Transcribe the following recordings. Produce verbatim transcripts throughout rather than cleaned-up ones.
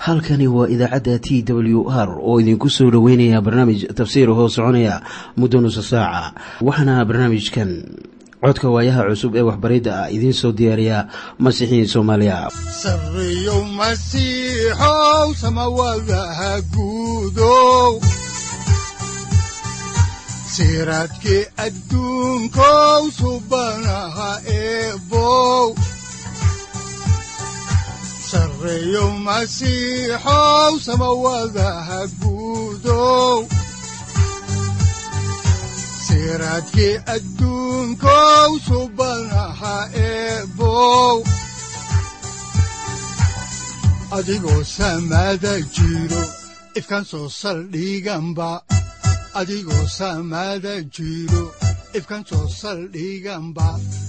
halkani waa idaacadda T W R oo idinku soo dhaweynaya barnaamij tafsiir hoo soconaya muddo nusu saaca. waxaana barnaamijkan codka waayaha cusub ee waxbaridda ah idiin soo diyaariya Masiixiin Soomaaliya. Sarriyow Masiixow samawadaha guudow siraadkii adduunkow subanaha eebow Sarriyow Masiixow samawadaha guudow siraadkii adduunkow subanaha eebow adigoo samada jiro ifkaan soo saldhiganba adigoo samada jiro ifkaan soo saldhiganba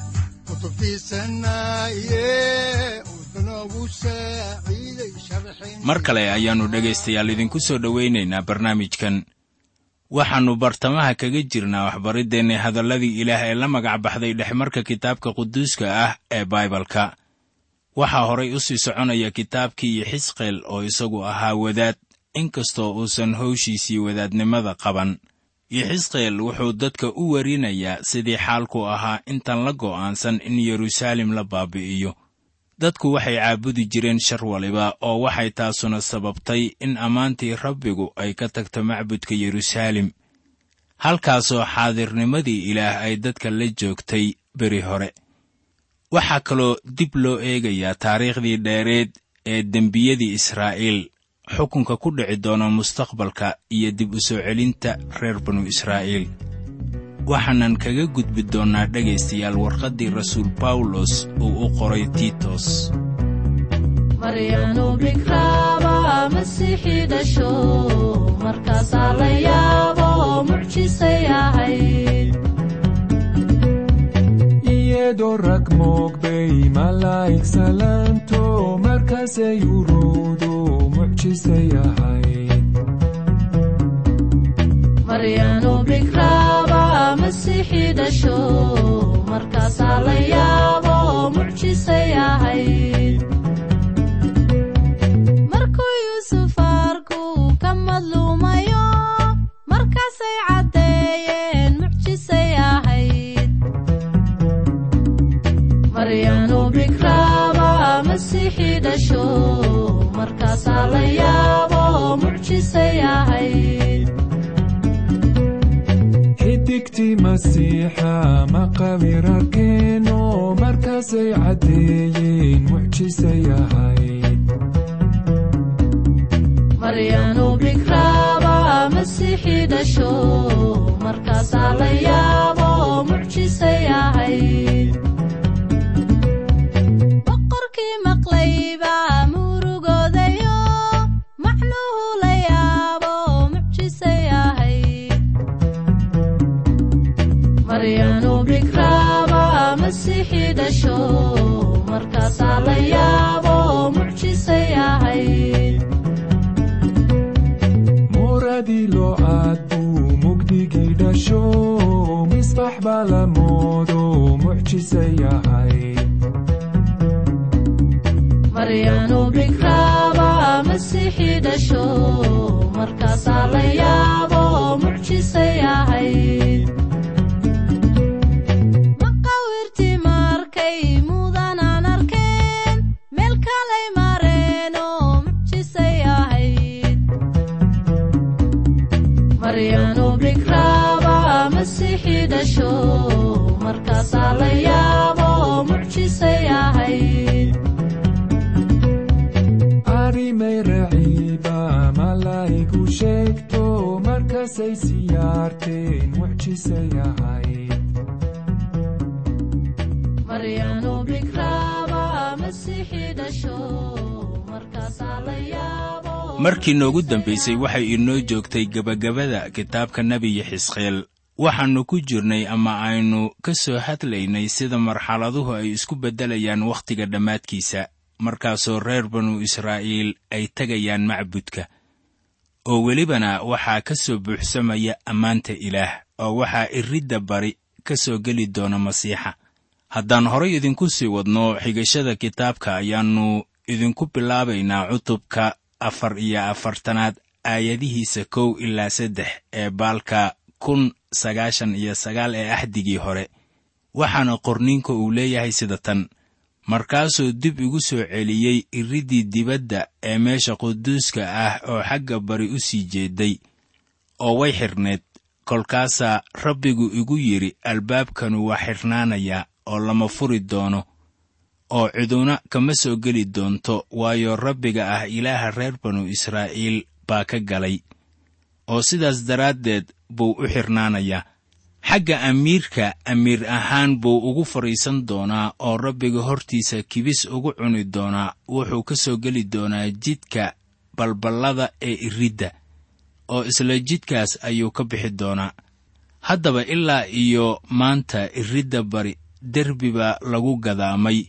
mar kale ayaannu dhegaystayaal idinku soo dhowaynaynaa barnaamijkan. waxaannu bartamaha kaga jirnaa waxbariddeenna hadalladii ilaah ee la magac baxday dhexmarka kitaabka quduuska ah ee baibalka. waxaa horay u sii soconaya kitaabkii Yexisqeel oo isagu ahaa wadaad, inkastoo uusan hawshiisii wadaadnimada qaban. Yexisqeel wuxuu dadka u warinayaa sidii xaalku ahaa intaan la go'aansan in Yeruusaalem la baabi'iyo. dadku waxay caabudi jireen shar waliba, oo waxay taasuna sababtay in ammaantii Rabbigu ay ka tagto macbudka Yeruusaalem, halkaasoo xaadirnimadii ilaah ay dadka la joogtay beri hore. waxaa kaloo dib loo eegayaa taariikhdii dheereed ee dembiyadii Israa'iil, xukunka ku dhici doona mustaqbalka iyo dib u soo celinta reer banu Israa'iil. waxaanan kaga gudbi doonnaa dhegaystayaal warqaddii rasuul Bawlos uu u qoray Tiitos. Maryanu bikraaba Masiixi dhasho, markaasaa la yaabo mucjisay ahayd. iyadoo rag moogbay malaa'ig salaanto, markaasay uruudo mucjisay ahayd. Maryanu bikraaba Masiixi dhasho, markaasaa la yaabo mucjisay ahayd. markuu Yuusuf arku ka madluumayo, markaasay caddeeyeen mucjisay ahayd. Maryanu bikraaba Masiixi dhasho, markaasaa la yaabo mucjisay ahayd. xidigtii Masiixa maqabir arkeeno, markaasay caddeeyeen mucjisay ahayd. Maryanu bikraaba Masiixi dhasho, markaasaa la yaabo mucjisay ahayd. boqorkii maqlayba murugoodayo, macnuhu la yaabo mucjisay ahayd. Maryanu bikraaba Masiixi dhasho, markaasaa la yaabo mucjisay ahayd. muradii loo aad buu mugdigii dhasho, misbax baa la moodo mucjisay ahayd. Maryanu bikraaba Masiixi dhasho, markaasaa la yaabo mucjisay ahayd. maqawirtii markay mudanaan arkeen, meel kalay mareeno mucjisay ahayd. Maryanu bikraaba Masiixi dhasho, markaasaa la yaabo mucjisay ahayd. arrimay raciiba malaa'igu sheegto, markaasay siyaarteen mucjisay ahayd. Maryanu bikraaba Masiixi dhasho, markaasaa la yaabo. markii noogu dambaysay waxay inoo joogtay gebagabada kitaabka nebi Yexisqeel. waxaannu ku jirnay ama aynu ka soo hadlaynay sida marxaladuhu ay isku beddelayaan wakhtiga dhammaadkiisa, markaasoo reer banu Israa'iil ay tegayaan macbudka. oo welibana waxaa ka soo buuxsamaya ammaanta ilaah, oo waxaa iridda bari ka soo geli doona Masiixa. haddaan horay idinku sii wadno xigashada kitaabka, ayaannu idinku bilaabaynaa cutubka afar iyo afartanaad aayadihiisa kow ilaa saddex ee baalka kun sagaashan iyo sagaal ee axdigii hore, waxaana qorniinka uu leeyahay sida tan: markaasuu dib igu soo celiyey iriddii dibadda ee meesha quduuska ah oo xagga bari u sii jeeday, oo way xidhnayd. kolkaasaa rabbigu igu yidhi, albaabkanu waa xidhnaanayaa oo lama furi doono, oo ciduna kama soo geli doonto, waayo rabbiga ah ilaaha reer banu israa'iil baa ka galay, oo sidaas daraaddeed buu u xidhnaanayaa. xagga amiirka amiir ahaan buu ugu fadhiisan doonaa, oo rabbiga hortiisa kibis ugu cuni doonaa. wuxuu ka soo geli doonaa jidka balballada ee iridda, oo isla jidkaas ayuu ka bixi doonaa. haddaba ilaa iyo maanta iridda bari derbi baa lagu gadaamay,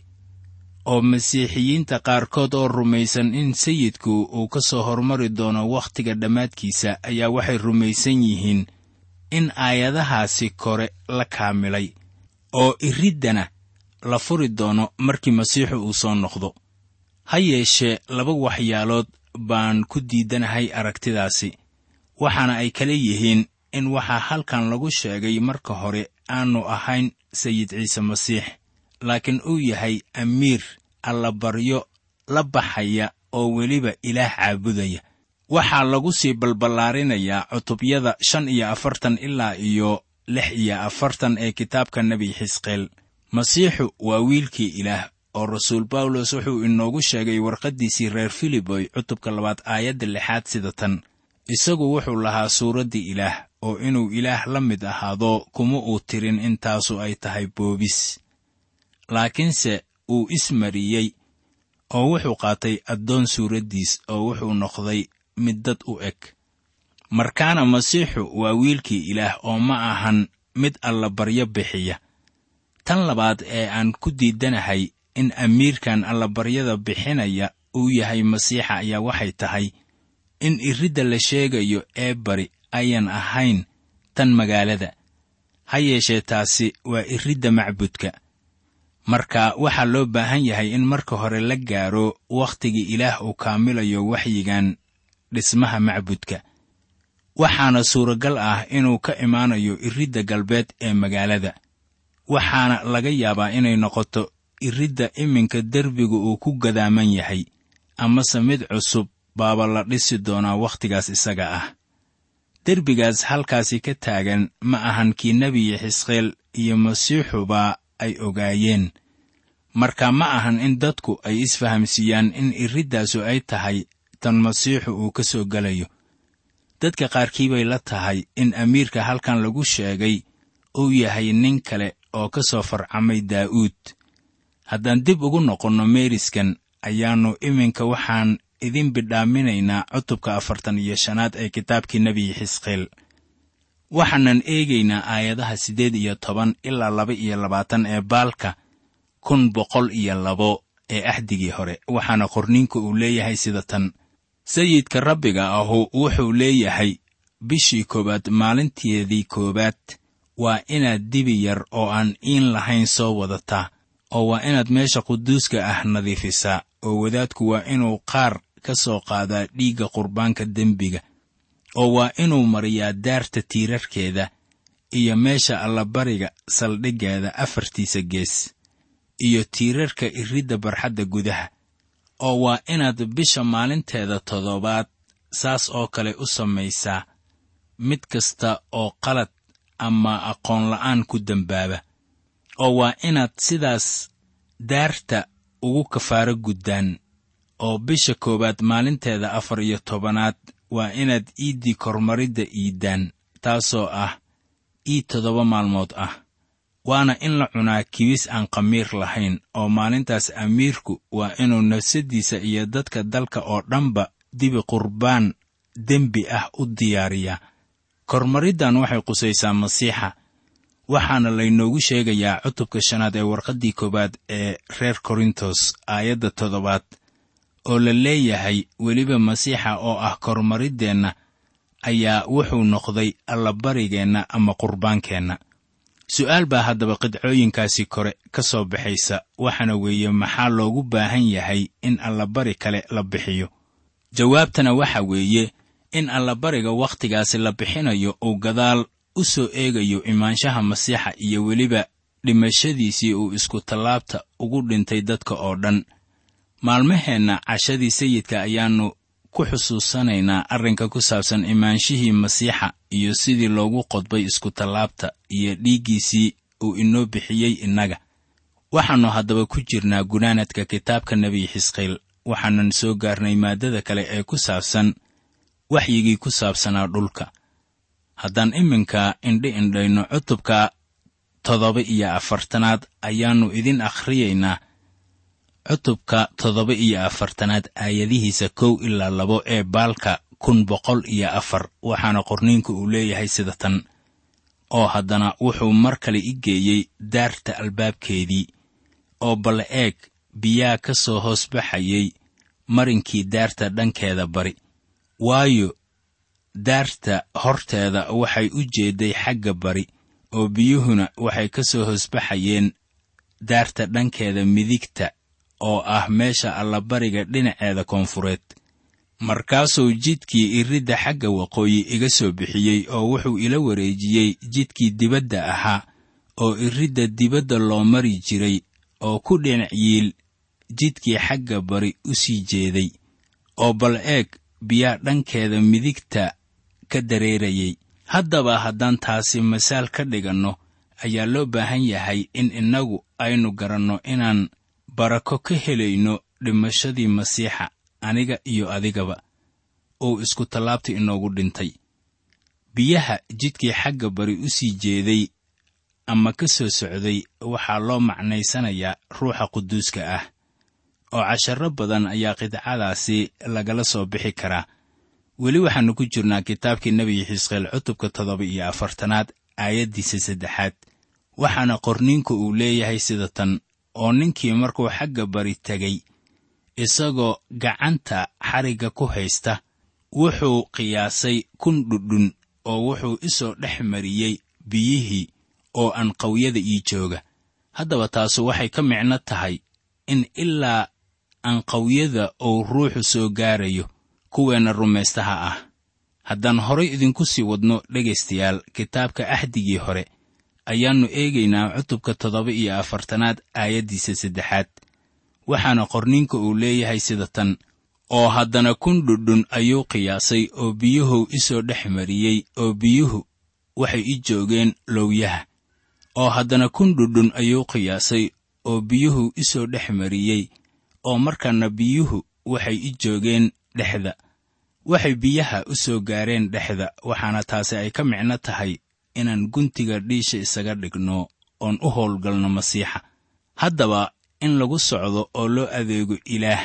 oo masiixiyiinta qaarkood oo rumaysan in sayidku uu ka soo hormari doono wakhtiga dhammaadkiisa ayaa waxay rumaysan yihiin in aayadahaasi kore la kaamilay, oo iriddana la furi doono markii masiixu uu soo noqdo. ha yeeshee laba waxyaalood baan ku diidanahay aragtidaasi, waxaana ay kala yihiin in waxaa halkan lagu sheegay marka hore aanu ahayn sayid ciise masiix, laakiin uu yahay amiir allabaryo la baxaya oo weliba ilaah caabudaya. waxaa lagu sii balballaarinayaa cutubyada shan iyo afartan ilaa iyo lix iyo afartan ee kitaabka nebi xisqeel. masiixu waa wiilkii ilaah, oo rasuul bawlos wuxuu inoogu sheegay warqaddiisii reer filiboy cutubka labaad aayadda lixaad sida tan: isagu wuxuu lahaa suuraddii ilaah, oo inuu ilaah la mid ahaado kuma uu tirin intaasu ay tahay boobis, laakiinse uu ismariyey oo wuxuu qaatay addoon suuraddiis, oo wuxuu noqday mid dad u eg. markaana masiixu waa wiilkii ilaah oo ma ahan mid allabaryo bixiya. tan labaad ee aan ku diidanahay in amiirkan allabaryada bixinaya uu yahay masiixa ayaa waxay tahay in iridda la sheegayo ee bari ayan ahayn tan magaalada. ha yeeshee taasi waa iridda macbudka. marka waxaa loo baahan yahay in marka hore la gaaro wakhtigii ilaah uu kaamilayo waxyigan dhismaha macbudka, waxaana suuragal ah inuu ka imaanayo iridda galbeed ee magaalada. waxaana laga yaabaa inay noqoto iridda iminka derbigu uu ku gadaaman yahay, amase mid cusub baaba la dhisi doonaa wakhtigaas isaga ah. derbigaas halkaasi ka taagan ma ahan kii nebi xisqeel iyo masiixuba ay ogaayeen. marka ma ahan in dadku ay isfahamsiiyaan in iriddaasu ay tahay tan masiixu uu ka soo gelayo. dadka qaarkii bay la tahay in amiirka halkan lagu sheegay uu yahay nin kale oo ka soo farcamay daa'uud. haddaan dib ugu noqonno meeriskan, ayaannu iminka waxaan idin bidhaaminaynaa cutubka afartan iyo shanaad ee kitaabkii nebi xisqeel. waxaanan eegaynaa aayadaha siddeed iyo toban ilaa laba iyo labaatan ee baalka kun boqol iyo labo ee axdigii hore, waxaana qorniinku uu leeyahay sida tan: sayidka rabbiga ahu wuxuu leeyahay, bishii koowaad maalinteedii koowaad waa inaad dibi yar oo aan iin lahayn soo wadataa, oo waa inaad meesha quduuska ah nadiifisaa, oo wadaadku waa inuu qaar ka soo qaadaa dhiigga qurbaanka dembiga, oo waa inuu mariyaa daarta tiirarkeeda iyo meesha allabariga saldhiggeeda afartiisa gees, iyo tiirarka iridda barxadda gudaha, oo waa inaad bisha maalinteeda toddobaad saas oo kale u samaysaa mid kasta oo qalad ama aqoon la'aan ku dembaaba, oo waa inaad sidaas daarta ugu kafaaro guddaan. oo bisha koowaad maalinteeda afar iyo tobanaad waa inaad iiddii kormaridda iiddaan, taasoo ah iid toddoba maalmood ah. waana in la cunaa kibis aan khamiir lahayn, oo maalintaas amiirku waa inuu nafsaddiisa iyo dadka dalka oo dhanba dibi qurbaan dembi ah u diyaariyaa. kormariddan waxay qusaysaa masiixa, waxaana laynoogu sheegayaa cutubka shanaad ee warqaddii koowaad ee reer korintos aayadda toddobaad, oo la leeyahay weliba masiixa oo ah kormariddeenna ayaa wuxuu noqday allabarigeenna ama qurbaankeenna. su'aal baa haddaba qidcooyinkaasi kore ka soo baxaysa, waxaana weeye maxaa loogu baahan yahay in allabari kale la bixiyo. jawaabtana waxa weeye in allabariga wakhtigaasi la bixinayo uu gadaal u soo eegayo imaanshaha masiixa iyo weliba dhimashadiisii uu isku tallaabta ugu dhintay dadka oo dhan. maalmaheenna cashadii sayidka ayaannu ku xusuusanaynaa arrinka ku saabsan imaanshihii masiixa iyo sidii loogu qodbay isku tallaabta iyo dhiiggiisii uu inoo bixiyey innaga. waxaannu haddaba ku jirnaa gunaanadka kitaabka nebi xisqiil, waxaanan soo gaarnay maaddada kale ee ku saabsan waxyigii ku saabsanaa dhulka. haddaan iminka indhi indhayno cutubka toddoba iyo afartanaad ayaannu idin akhriyaynaa cutubka toddoba iyo afartanaad aayadihiisa kow ilaa labo ee baalka kun boqol iyo afar, waxaana qorniinku uu leeyahay sida tan: oo haddana wuxuu mar kale i geeyey daarta albaabkeedii, oo bal eeg biyaa ka soo hoos baxayay marinkii daarta dhankeeda bari, waayo daarta horteeda waxay u jeedday xagga bari, oo biyuhuna waxay ka soo hoos baxayeen daarta dhankeeda midigta oo ah meesha allabariga dhinaceeda koonfureed. markaasuu jidkii iridda xagga waqooyi iga soo bixiyey oo wuxuu ila wareejiyey jidkii dibadda ahaa oo iridda dibadda loo mari jiray oo ku dhinac yiil jidkii xagga bari u sii jeeday, oo bal eeg biyaa dhankeeda midigta ka dareerayay. haddaba haddaan taasi masaal ka dhiganno, ayaa loo baahan yahay in innagu aynu garanno inaan barako ka helayno dhimashadii masiixa, aniga iyo adigaba, uu isku tallaabta inoogu dhintay. biyaha jidkii xagga bari u sii jeeday ama ka soo socday waxaa loo macnaysanayaa ruuxa quduuska ah, oo casharro badan ayaa qidcadaasi lagala soo bixi karaa. weli waxaannu ku jirnaa kitaabkii nebi xisqiil cutubka toddoba iyo afartanaad aayaddiisa saddexaad, waxaana qorniinku uu leeyahay sida tan: oo ninkii markuu xagga bari tegey isagoo gacanta xarigga ku haysta, wuxuu qiyaasay kun dhudhun oo wuxuu isoo dhex mariyey biyihii oo anqawyada ii jooga. haddaba taasu waxay ka micno tahay in ilaa anqawyada uu ruuxu soo gaarayo kuweenna rumaystaha ah. haddaan horay idinku sii wadno dhegaystayaal, kitaabka ahdigii hore ayaannu eegaynaa cutubka toddoba iyo afartanaad aayaddiisa saddexaad, waxaana qorniinka uu leeyahay sida tan: oo haddana kun dhudhun ayuu qiyaasay oo biyuhu isoo dhex mariyey, oo biyuhu waxay i joogeen lowyaha. oo haddana kun dhudhun ayuu qiyaasay oo biyuhu isoo dhex mariyey, oo markaana biyuhu waxay i joogeen dhexda. waxay biyaha u soo gaareen dhexda, waxaana taasi ay ka micno tahay inaan guntiga dhiisha isaga dhigno oon u howlgalno masiixa. haddaba in lagu socdo oo loo adeego ilaah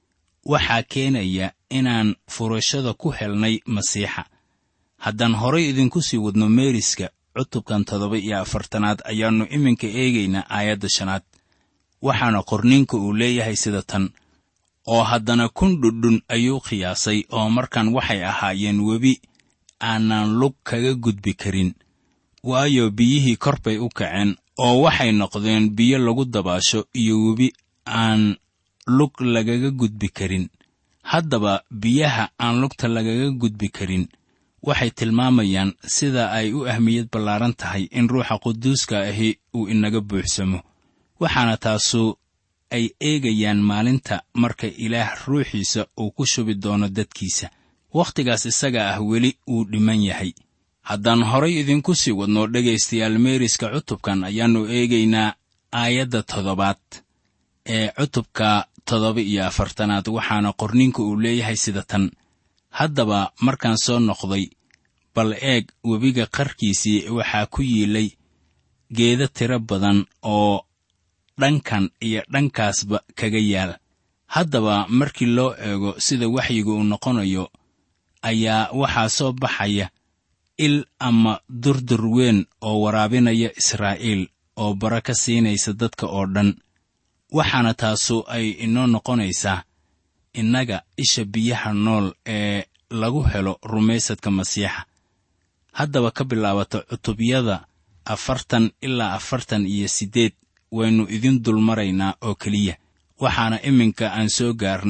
waxaa keenaya inaan furashada ku helnay masiixa. haddaan horay idinku sii wadno meeriska cutubkan toddoba iyo afartanaad ayaannu iminka eegaynaa aayadda shanaad, waxaana qorniinku uu leeyahay sida tan: oo haddana kun dhudhun ayuu qiyaasay, oo markan waxay ahaayeen webi aanaan lug kaga gudbi karin, waayo biyihii kor bay u kaceen oo waxay noqdeen biyo lagu dabaasho iyo webi aan lug lagaga gudbi karin. haddaba biyaha aan lugta lagaga gudbi karin waxay tilmaamayaan sida ay u ahmiyad ballaaran tahay in ruuxa quduuska ahi uu inaga buuxsamo, waxaana taasu ay eegayaan maalinta marka ilaah ruuxiisa uu ku shubi doono dadkiisa. wakhtigaas isaga ah weli uu dhiman yahay. haddaan horay idinku sii wadno dhegaystayaal, meeriska cutubkan ayaannu eegaynaa aayadda toddobaad ee cutubka toddoba iyo afartanaad, waxaana qorniinku uu leeyahay sida tan: haddaba markaan soo noqday, bal eeg webiga qarkiisii waxaa ku yiilay geeda tiro badan oo dhankan iyo dhankaasba kaga yaal. haddaba markii loo eego sida waxyiga uu noqonayo, ayaa waxaa soo baxaya il ama durdur weyn oo waraabinaya Israa'iil oo baraka siinaysa dadka oo dhan. waxaana taasu ay inoo noqonaysaa innaga isha biyaha nool ee lagu helo rumaysadka masiixa. haddaba ka bilaabata cutubyada afartan ilaa afartan iyo siddeed waynu idin dulmaraynaa oo keliya, waxaana iminka aan soo gaarnay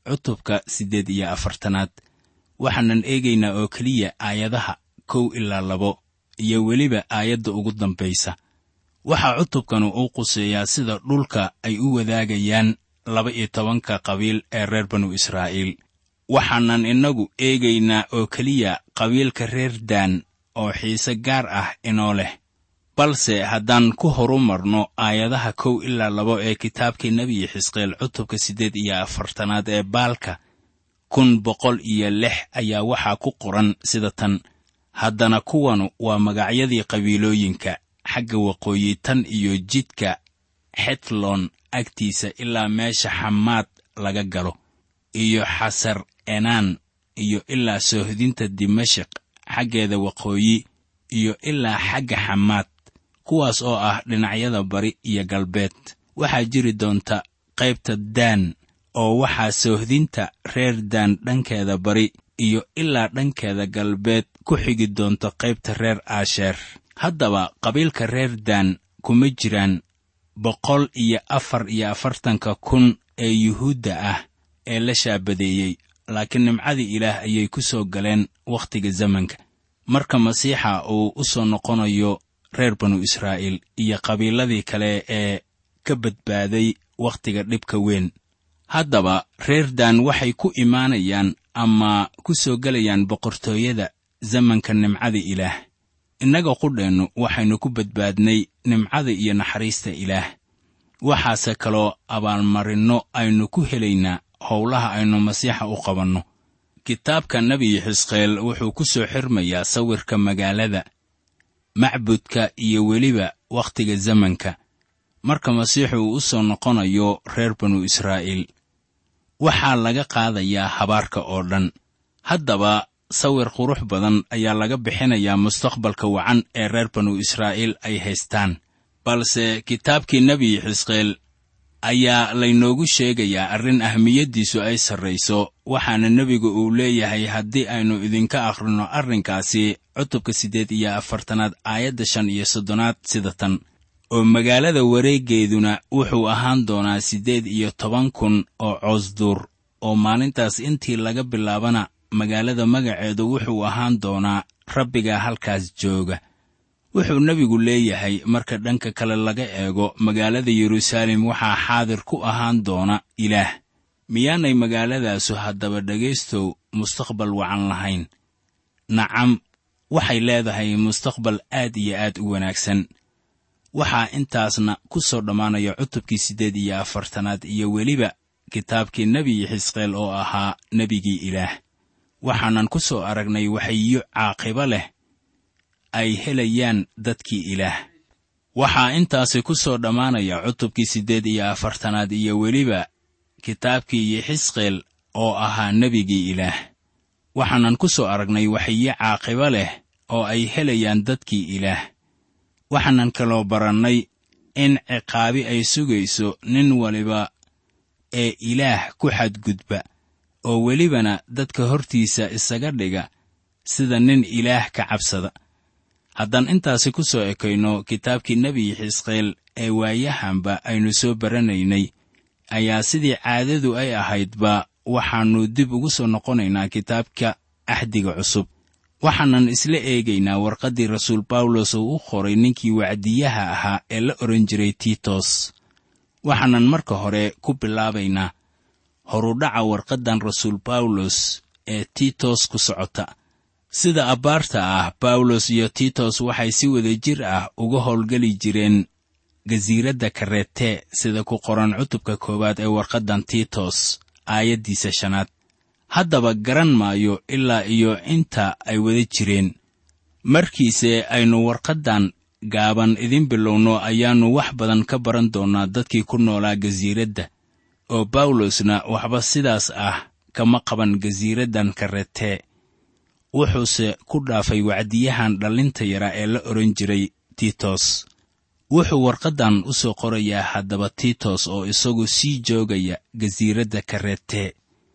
cutubka siddeed iyo afartanaad. waxaanan eegaynaa oo keliya aayadaha kow ilaa labo iyo weliba aayadda ugu dambaysa. waxaa cutubkanu uu quseeyaa sida dhulka ay u wadaagayaan laba iyo tobanka qabiil ee reer banu israa'iil. waxaanan innagu eegaynaa oo keliya qabiilka reer daan oo xiise gaar ah inoo leh. balse haddaan ku horumarno aayadaha kow ilaa labo ee kitaabkii nebi xisqeel cutubka siddeed iyo afartanaad ee baalka kun boqol iyo lix ayaa waxaa ku qoran sida tan: haddana kuwanu waa magacyadii qabiilooyinka xagga waqooyi tan iyo jidka xetloon agtiisa ilaa meesha xamaad laga galo, iyo xasar enaan, iyo ilaa soohdinta dimashik xaggeeda waqooyi, iyo ilaa xagga xamaad, kuwaas oo ah dhinacyada bari iyo galbeed. waxaa jiri doonta qaybta daan, oo waxaa soohdinta reer daan dhankeeda bari iyo ilaa dhankeeda galbeed ku xigi doonta qaybta reer aasheer. haddaba qabiilka reer daan kuma jiraan boqol iyo afar iyo afartanka kun ee yuhuudda ah ee la shaabadeeyey, laakiin nimcadii ilaah ayay ku soo galeen wakhtiga zamanka, marka masiixa uu u soo noqonayo reer banu israa'iil iyo qabiiladii kale ee ka badbaaday wakhtiga dhibka weyn. haddaba reer daan waxay ku imaanayaan ama ku soo gelayaan boqortooyada zamanka nimcada ilaah. innaga qudheennu waxaynu ku badbaadnay nimcada iyo naxariista ilaah. waxaase kaloo abaalmarinno aynu ku helaynaa howlaha aynu masiixa u qabanno. kitaabka nebi xisqeel wuxuu ku soo xirmayaa sawirka magaalada, macbudka iyo weliba wakhtiga zamanka, marka masiixu uu u soo noqonayo reer banu israa'iil. waxaa laga qaadayaa habaarka oo dhan. haddaba sawir qurux badan ayaa laga bixinayaa mustaqbalka wacan ee reer banu israa'iil ay haystaan. balse kitaabkii nebi xisqeel ayaa laynoogu sheegayaa arrin ahmiyaddiisu ay sarrayso, waxaana nebigu uu leeyahay haddii aynu idinka akhrinno arrinkaasi cutubka siddeed iyo afartanaad aayadda shan iyo soddonaad sida tan: oo magaalada wareeggeeduna wuxuu ahaan doonaa siddeed iyo toban kun oo coosduur, oo maalintaas intii laga bilaabana magaalada magaceedu wuxuu ahaan doonaa rabbiga halkaas jooga. wuxuu nebigu leeyahay marka dhanka kale laga eego magaalada yeruusaalem waxaa xaadir ku ahaan doona ilaah. miyaanay magaaladaasu haddaba dhegaystow mustaqbal wacan lahayn? nacam, waxay leedahay mustaqbal aad iyo aad u wanaagsan. waxaa intaasna ku soo dhammaanaya cutubkii siddeed iyo afartanaad iyo weliba kitaabkii nebi xisqeel oo ahaa nebigii ilaah. waxaanan ku soo aragnay waxyiyo caaqibo leh ay helayaan dadkii ilaah. waxaa intaasi ku soo dhammaanaya cutubkii siddeed iyo afartanaad iyo weliba kitaabkii xisqeel oo ahaa nebigii ilaah. waxaanan ku soo aragnay waxyiyo caaqibo leh oo ay helayaan dadkii ilaah. waxaanan kaloo barannay in ciqaabi ay sugayso nin waliba ee ilaah ku xadgudba, oo welibana dadka hortiisa isaga dhiga sida nin ilaah ka cabsada. haddaan intaasi ku soo ekayno kitaabkii nebi xisqeel ee waayahanba aynu soo baranaynay, ayaa sidii caadadu ay ahaydba waxaannu dib ugu soo noqonaynaa kitaabka axdiga cusub. waxaanan isla eegaynaa warqaddii rasuul bawlos uu u qoray ninkii wacdiyaha ahaa ee la odhan jiray tiitos. waxaanan marka hore ku bilaabaynaa horudhaca warqaddan rasuul bawlos ee tiitos ku socota. sida abbaarta ah, bawlos iyo tiitos waxay si wada jir ah uga howlgeli jireen gasiiradda karete sida ku qoran cutubka koowaad ee warqaddan tiitos aayaddiisa shanaad. haddaba garan maayo ilaa iyo inta ay wada jireen. markiise aynu warqaddan gaaban idin bilowno ayaannu wax badan ka baran doonnaa dadkii ku noolaa gasiiradda, oo bawlosna waxba sidaas ah kama qaban gasiiraddan karete. wuxuuse ku dhaafay wacdiyahan dhallinta yara ee la odhan jiray tiitos. wuxuu warqaddan u soo qorayaa haddaba tiitos oo isagu sii joogaya gasiiradda karete.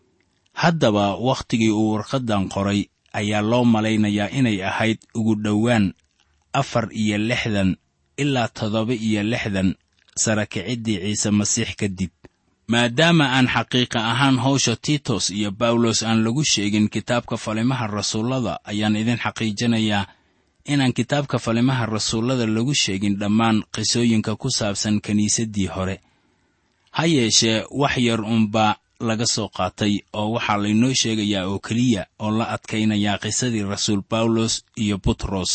haddaba wakhtigii uu warqaddan qoray ayaa loo malaynayaa inay ahayd ugu dhowaan afar iyo lixdan ilaa toddoba iyo lixdan sara kiciddii ciise masiix kadib. maadaama aan xaqiiqa ahaan hawsha tiitos iyo bawlos aan lagu sheegin kitaabka falimaha rasuullada, ayaan idin xaqiijinayaa inaan kitaabka falimaha rasuullada lagu sheegin dhammaan qisooyinka ku saabsan kiniisaddii hore. ha yeeshee wax yar unbaa laga soo qaatay oo waxaa laynoo sheegayaa oo keliya oo la adkaynayaa qisadii rasuul bawlos iyo butros.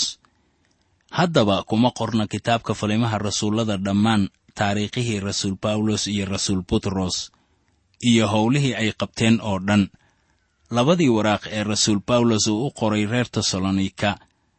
haddaba kuma qorna kitaabka falimaha rasuullada dhammaan taariikhihii rasuul bawlos iyo rasuul butros iyo howlihii ay qabteen oo dhan. labadii waraaq ee rasuul bawlos uu u qoray reer tesalonika,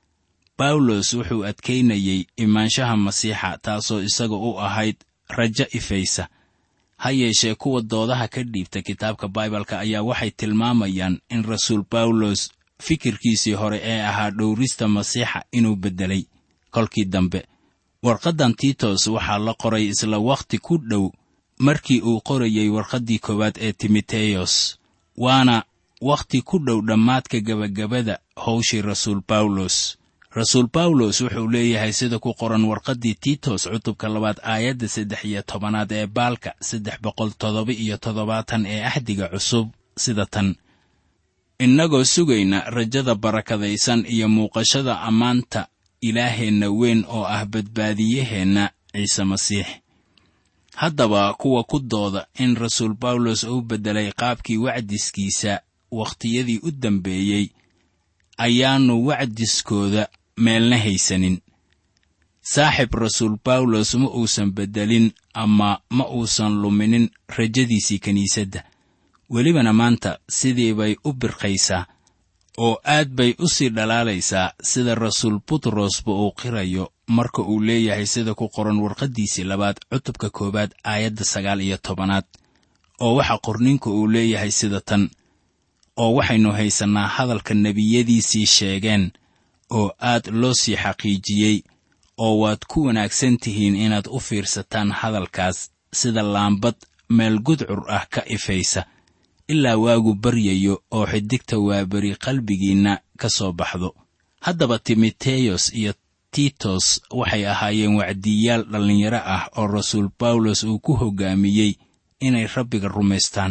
bawlos wuxuu adkaynayey imaanshaha masiixa, taasoo isaga u ahayd rajo ifaysa. ha yeeshee kuwa doodaha ka dhiibta kitaabka baibalka ayaa waxay tilmaamayaan in rasuul bawlos fikirkiisii hore ee ahaa dhowrista masiixa inuu beddelay kolkii dambe. warqaddan tiitos waxaa la qoray isla wakhti ku dhow markii uu qorayey warqaddii koowaad ee timoteyos, waana wakhti ku dhow dhammaadka gebagabada hawshii rasuul bawlos. rasuul bawlos wuxuu leeyahay sida ku qoran warqaddii tiitos cutubka labaad aayadda saddex iyo tobanaad ee baalka saddex boqol toddoba iyo toddobaatan ee axdiga cusub sida tan: innagoo sugayna rajada barakadaysan iyo muuqashada ammaanta ilaaheenna weyn oo ah badbaadiyaheenna ciise masiix. haddaba kuwa ku dooda in rasuul bawlos uu beddelay qaabkii wacdiskiisa wakhtiyadii u dambeeyey ayaannu wacdiskooda meelna haysanin. saaxib rasuul bawlos ma uusan beddelin ama ma uusan luminin rajadiisii kiniisadda. welibana maanta sidii bay u birqaysaa oo aad bay u sii dhalaalaysaa, sida rasuul butrosba uu qirayo marka uu leeyahay sida ku qoran warqaddiisii labaad cutubka koowaad aayadda sagaal iyo tobanaad. oo waxa qorninka uu leeyahay sida tan: oo waxaynu haysannaa hadalka nebiyadiisii sheegeen oo aad loo sii xaqiijiyey, oo waad ku wanaagsan tihiin inaad u fiirsataan hadalkaas sida laambad meel gudcur ah ka ifaysa, ilaa waagu baryayo oo xidigta waaberi qalbigiinna ka soo baxdo. haddaba timoteyos iyo tiitos waxay ahaayeen wacdiyaal dhallinyaro ah oo rasuul bawlos uu ku hoggaamiyey inay rabbiga rumaystaan.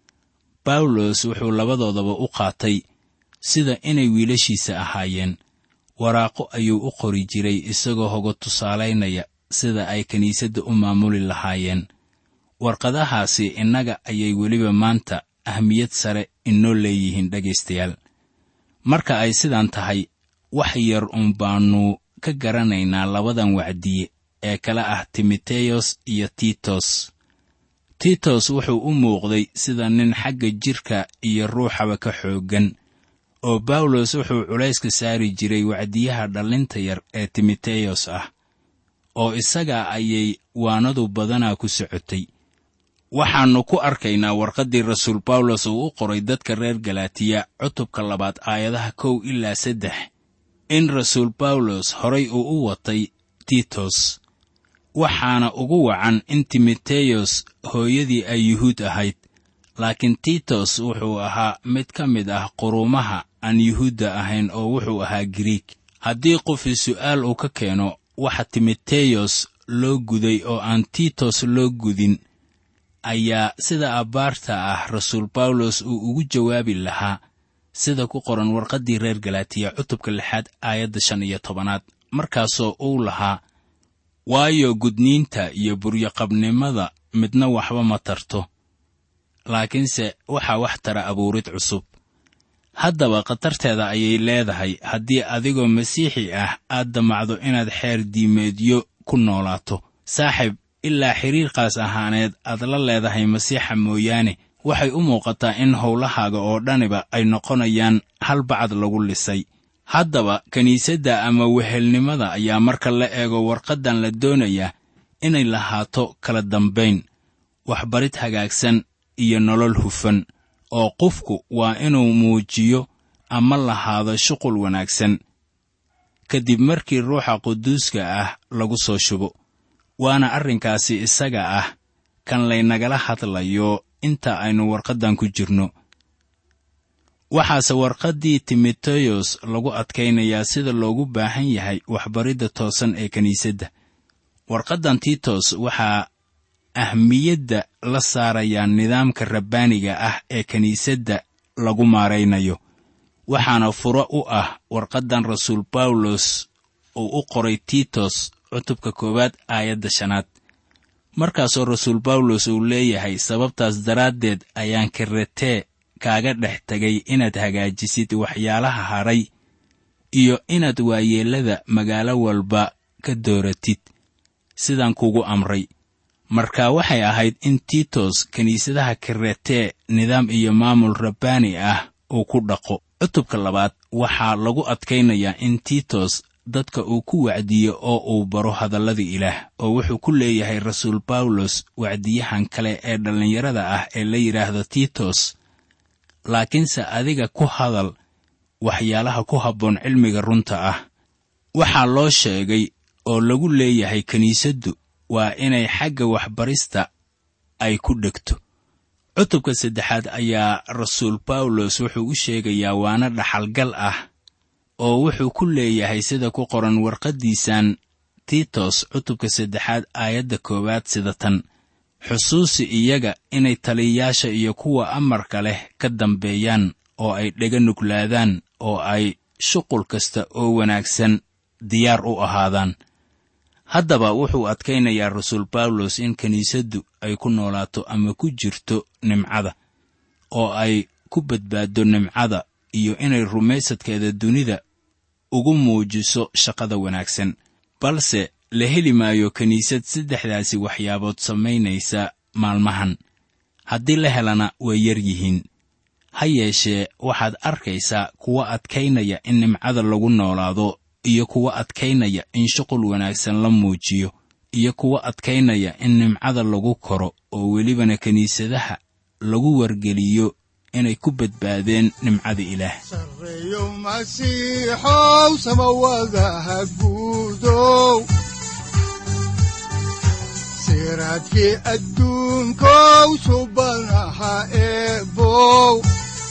bawlos wuxuu labadoodaba u qaatay sida inay wiilashiisa ahaayeen. waraaqo ayuu u qori jiray isagoo hoga tusaalaynaya sida ay kiniisadda u maamuli lahaayeen. warqadahaasi innaga ayay weliba maanta ahmiyad sare inoo leeyihiin dhegaystayaal. marka ay sidaan tahay, wax yar un baannu ka garanaynaa labadan wacdiye ee kala ah timoteyos iyo tiitos. tiitos wuxuu u muuqday sida nin xagga jidhka iyo ruuxaba ka xooggan, oo bawlos wuxuu culayska saari jiray wacdiyaha dhallinta yar ee timoteyos ah, oo isaga ayay waanadu badanaa ku socotay. waxaannu ku arkaynaa warqaddii rasuul bawlos uu u qoray dadka reer galatiya cutubka labaad aayadaha kow ilaa saddex in rasuul bawlos horay uu u watay tiitos. waxaana ugu wacan in timoteyos hooyadii ay yuhuud ahayd, laakiin tiitos wuxuu ahaa mid ka mid ah quruumaha aan yuhuudda ahayn oo wuxuu ahaa giriig. haddii qofi su'aal uu ka keeno waxa timoteyos loo guday oo aan tiitos loo gudin, ayaa sida abbaarta ah rasuul bawlos uu ugu jawaabi lahaa sida ku qoran warqaddii reer galatiya cutubka lixaad aayadda shan iyo tobanaad, markaasoo uu lahaa: waayo gudniinta iyo buryoqabnimada midna waxba ma tarto, laakiinse waxaa wax tara abuurid cusub. haddaba khatarteeda ayay leedahay haddii adigoo masiixi ah aad damacdo inaad xeer diimeedyo ku noolaato. saaxib, ilaa xiriirkaas ahaaneed aad la leedahay masiixa mooyaane, waxay u muuqataa in howlahaaga oo dhaniba ay noqonayaan hal bacad lagu lisay. haddaba kiniisadda ama wehelnimada ayaa marka la eego warqaddan la doonayaa inay lahaato kala dambayn, waxbarid hagaagsan iyo nolol hufan, oo qofku waa inuu muujiyo ama lahaado shuqul wanaagsan kadib markii ruuxa quduuska ah lagu soo shubo. waana arrinkaasi isaga ah kan laynagala hadlayo inta aynu warqaddan ku jirno. waxaase warqaddii timoteyos lagu adkaynayaa sida loogu baahan yahay waxbaridda toosan ee kiniisadda. warqaddan tiitos waxa ahmiyadda la saarayaan nidaamka rabbaaniga ah ee kiniisadda lagu maaraynayo. waxaana furo u ah warqaddan rasuul bawlos uu u qoray tiitos cutubka koowaad aayadda shanaad. markaasoo rasuul bawlos uu leeyahay, sababtaas daraaddeed ayaan karetee kaaga dhex tegay inaad hagaajisid waxyaalaha haray iyo inaad waayeellada magaalo walba ka dooratid sidaan kugu amray. marka waxay ahayd in tiitos kiniisadaha karetee nidaam iyo maamul rabbaani ah uu ku dhaqo. cutubka labaad waxaa lagu adkaynayaa in tiitos dadka uu ku wacdiyo oo uu baro hadallada ilaah, oo wuxuu ku leeyahay rasuul bawlos wacdiyahan kale ee dhallinyarada ah ee la yidhaahdo tiitos, laakiinse adiga ku hadal waxyaalaha ku habboon cilmiga runta ah. waxaa loo sheegay oo lagu leeyahay kiniisaddu waa inay xagga waxbarista ay ku dhegto. cutubka saddexaad ayaa rasuul bawlos wuxuu u sheegayaa waana dhaxalgal ah, oo wuxuu ku leeyahay sida ku qoran warqaddiisan tiitos cutubka saddexaad aayadda koowaad sida tan: xusuusi iyaga inay taliyayaasha iyo kuwa amarka leh ka dambeeyaan, oo ay dhega nuglaadaan, oo ay shuqul kasta oo wanaagsan diyaar u ahaadaan. haddaba wuxuu adkaynayaa rasuul bawlos in kiniisaddu ay ku noolaato ama ku jirto nimcada, oo ay ku badbaaddo nimcada, iyo inay rumaysadkeeda dunida ugu muujiso shaqada wanaagsan. balse la heli maayo kiniisad saddexdaasi waxyaabood samaynaysa maalmahan. haddii la helana way yar yihiin. ha yeeshee waxaad arkaysaa kuwa adkaynaya in nimcada lagu noolaado, iyo kuwa adkaynaya in shuqul wanaagsan la muujiyo, iyo kuwa adkaynaya in nimcada lagu koro, oo welibana kiniisadaha lagu wargeliyo inay ku badbaadeen nimcada ilaah. sarreeyow masiixow samawadaha guudow, siraadkii adduunkow subanaha eebow,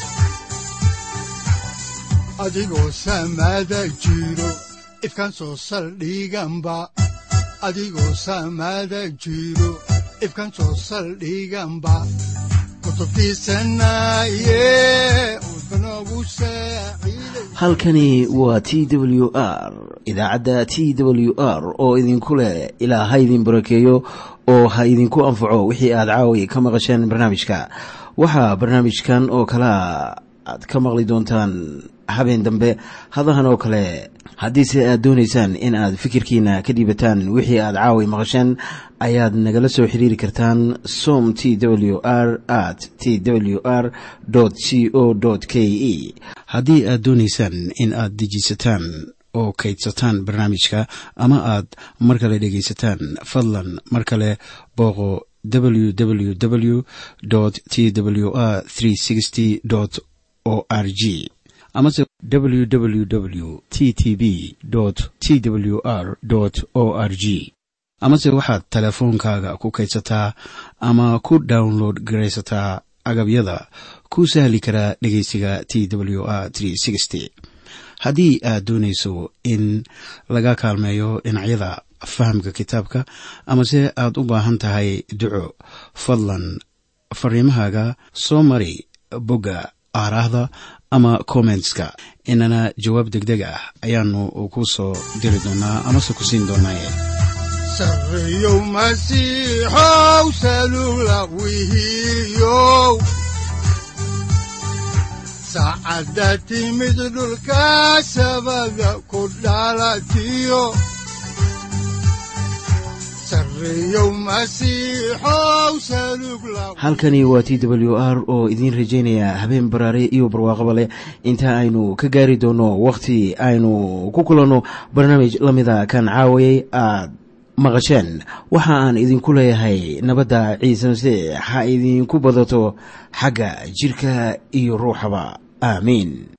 adigoo samada jiro ifkaan soo saldhiganba, adigoo samada jiro ifkaan soo saldhiganba. halkani waa t w r, idaacadda t w r oo idinku leh ilaa ha idin barakeeyo oo ha idinku anfaco wixii aad caawi ka maqasheen barnaamijka. waxaa barnaamijkan oo kalea aad ka maqli doontaan habeen dambe hadahan oo kale. haddiise aad doonaysaan in aad fikirkiina ka dhiibataan wixii aad caawi maqasheen, ayaad nagala soo xiriiri kartaan som t w r at t w r c o k e. haddii aad doonaysaan in aad dejisataan oo kaydsataan barnaamijka, ama aad mar kale dhegaysataan, fadlan mar kale booqo w w w t w r o r g amase w w w t t b t w r o r g. amase waxaad teleefoonkaaga ku kaydsataa ama ku download garaysataa agabyada ku sahli karaa dhegaysiga t w r haddii aad doonayso in laga kaalmeeyo dhinacyada fahamka kitaabka, amase aad u baahan tahay duco, fadlan fariimahaaga soo mari bogga aaraahda ama commentska, inana jawaab degdeg ah ayaanu ku soo diri doonaa amase ku siin doonaaye. sarreeyow masiixow salugla wihiyow, saacadda timid dhulka sabada ku dhalatiyo, halkani waa t w r oo idiin rajaynaya habeen baraare iyo barwaaqaba leh, inta aynu ka gaari doono wakhti aynu ku kulanno barnaamij la mida kan caawayay aad maqasheen. waxa aan idinku leeyahay nabadda ciise masiix ha idinku badato xagga jidhka iyo ruuxaba. aamiin.